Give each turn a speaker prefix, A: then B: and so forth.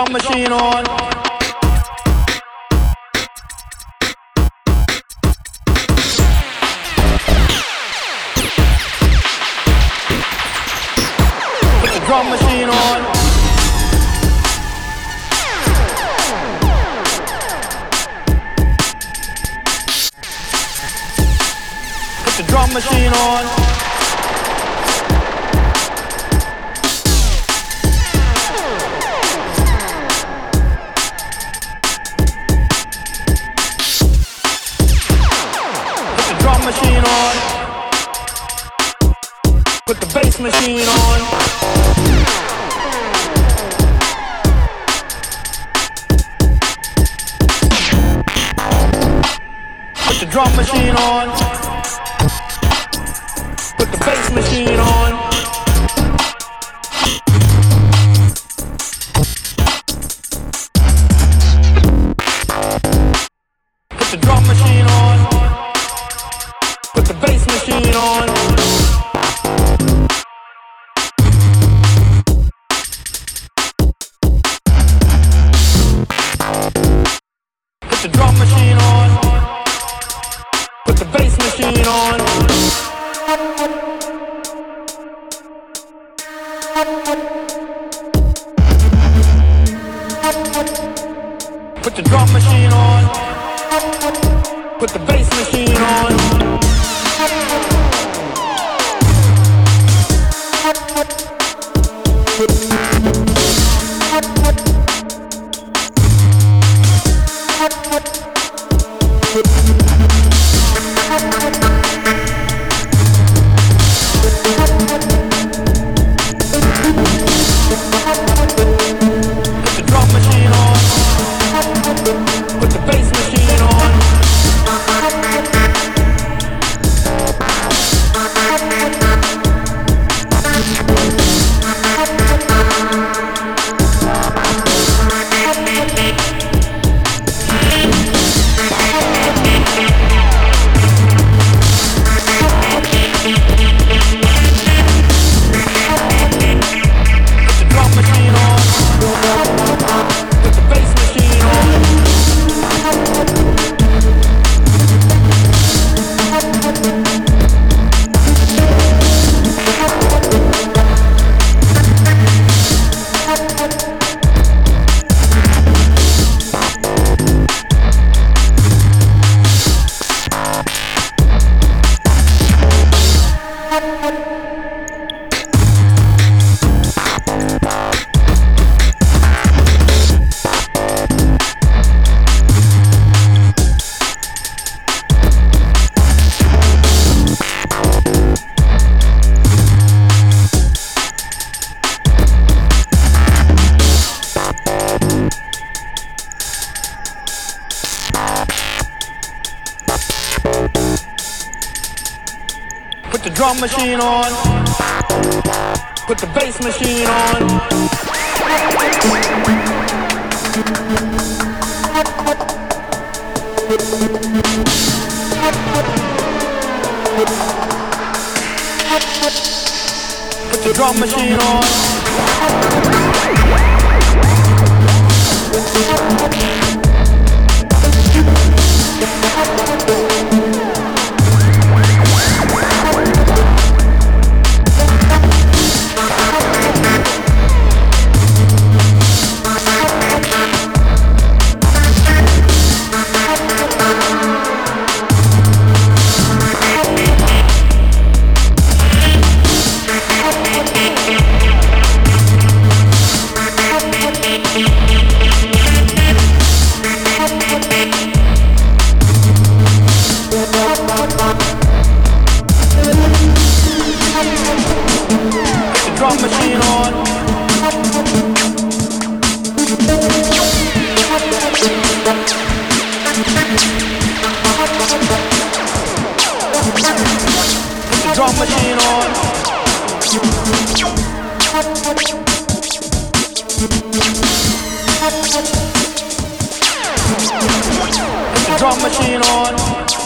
A: drum machine on. Put the drum machine on. Put the drum machine on. Machine on. Put the bass machine on. Put the drum machine on. Put the bass machine on. Put the drum machine on. Put the bass machine on. Put the drum machine on. Put the bass machine on. Put the drum machine on. Put the bass machine on. Put the drum machine on. Put the bass machine on. Put the drum machine on. Put the bass machine on. Put the drum machine on. Drum machine on. Put the drum machine on. Put the drum machine on.